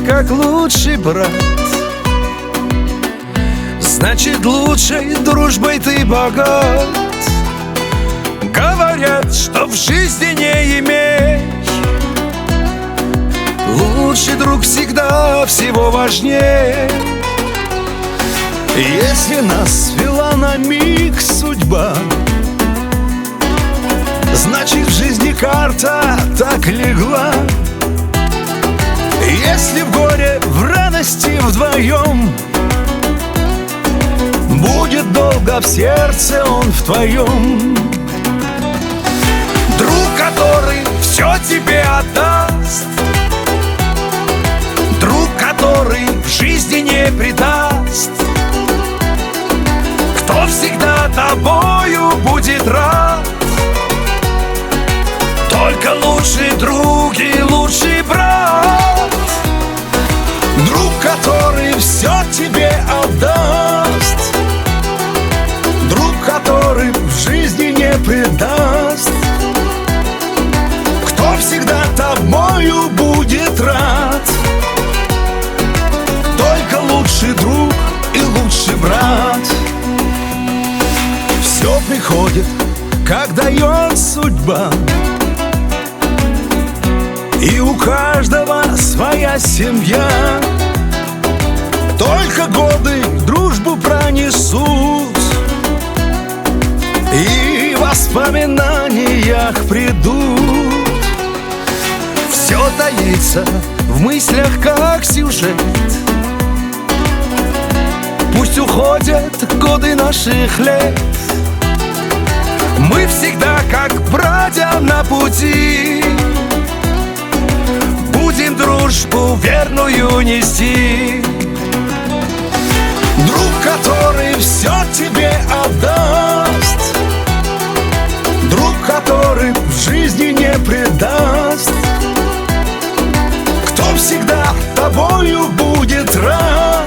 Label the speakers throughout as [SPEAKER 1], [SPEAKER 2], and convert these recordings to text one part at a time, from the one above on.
[SPEAKER 1] как лучший брат. Значит, лучшей дружбой ты богат. Говорят, что в жизни не имеешь. Лучший друг всегда всего важнее. Если нас свела на миг судьба, значит, в жизни карта так легла. Если в горе, в радости вдвоем, будет долго в сердце он в твоем. Друг, который все тебе отдаст, друг, который в жизни не предаст, кто всегда тобою будет рад. Только лучший друг и лучший брат. Друг, который все тебе отдаст, друг, который в жизни не предаст, кто всегда тобою будет рад. Только лучший друг и лучший брат. Все приходит, как дает судьба, и у каждого своя семья. Только годы дружбу пронесут, и в воспоминаниях придут. Все таится в мыслях, как сюжет. Пусть уходят годы наших лет, мы всегда как братья на пути. Будем дружбу верную нести. Друг, который все тебе отдаст, друг, который в жизни не предаст, кто всегда тобою будет рад.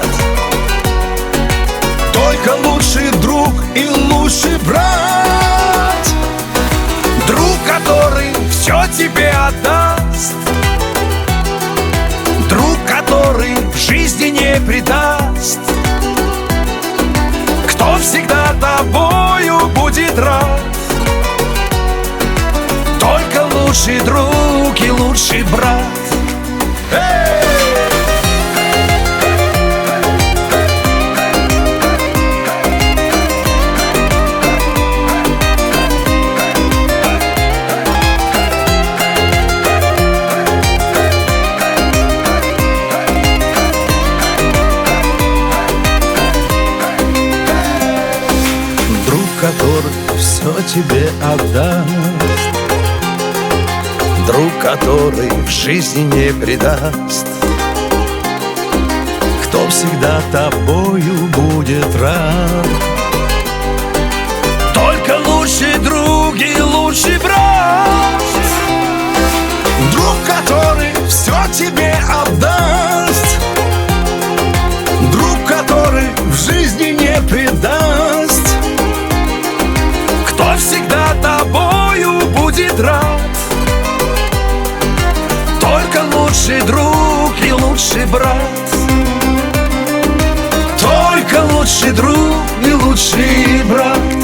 [SPEAKER 1] Только лучший друг и лучший брат. Друг, который все тебе отдаст, друг, который в жизни не предаст, кто всегда тобою будет рад. Только лучший друг и лучший брат. Который все тебе отдаст, друг, который в жизни не предаст, кто всегда тобою будет рад. Только лучший друг и лучший брат. Друг, который все тебе отдаст, друг, который в жизни не предаст, кто всегда тобою будет рад. Только лучший друг и лучший брат. Только лучший друг и лучший брат.